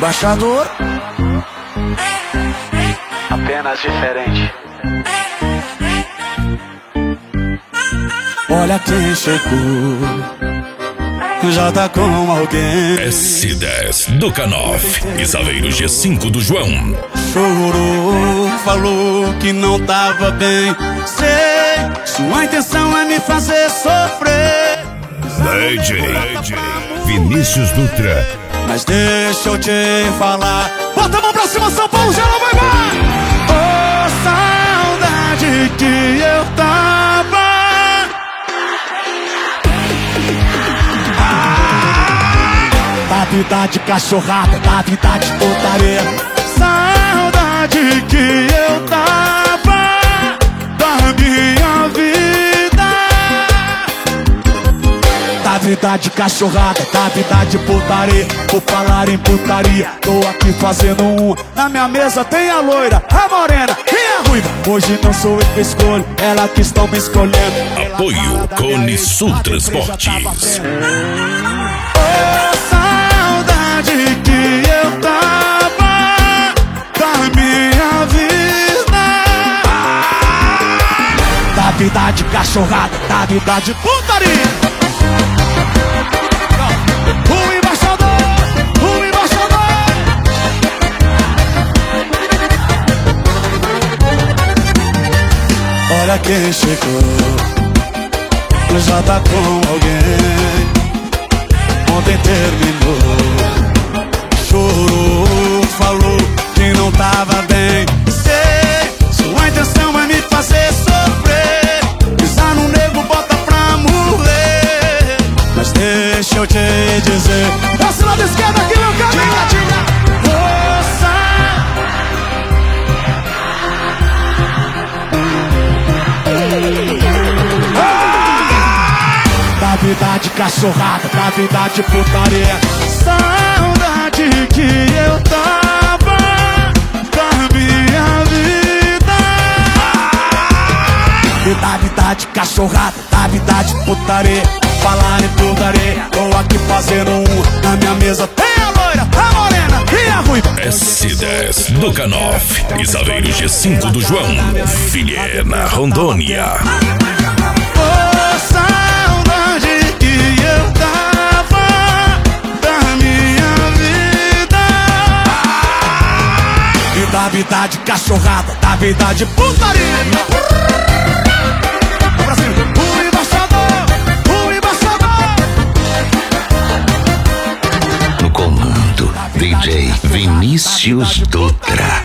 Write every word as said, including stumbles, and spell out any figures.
embaixador. Apenas diferente. Olha quem chegou, já tá com alguém. S dez do Canoff e Saveiro G cinco do João. Chorou, falou que não tava bem. Sei, sua intenção é me fazer sofrer. D J Vinícius Dutra. Mas deixa eu te falar. Bota a mão pra cima, São Paulo, já não vai mais. Oh, saudade que eu tava. Da vida de cachorrada, da vida de putaria. Saudade que eu tava da minha vida. Da vida de cachorrada, da vida de putaria. Por falar em putaria, tô aqui fazendo um. Na minha mesa tem a loira, a morena e a ruiva. Hoje não sou eu que escolho, ela que estão me escolhendo. Apoio Cone Sul Transportes. Que eu tava da minha vida. Da vida de cachorrada, da vida de putaria. O embaixador, o embaixador. Olha quem chegou, já tá com alguém. Ontem terminou. Chorou, falou que não tava bem. Sei, sua intenção é me fazer sofrer. Pisar no nego, bota pra morrer. Mas deixa eu te dizer, passe lado esquerdo aqui, meu caminho. Moça, da vida de cachorrada, da vida de putaria. Saudade que eu tava da minha vida. E da vida de cachorrada, da vida de putaria. Falar em putaria, tô aqui fazendo um. Na minha mesa tem a loira, a morena e a ruiva. S dez do Canoff e Saveiro G cinco do João. Vilhena, Rondônia. Oh, saudade que eu tava da minha vida. E da vida de cachorrada, da vida de putaria. Pra cima, o embaixador, o embaixador. No comando, D J Vinícius Dutra.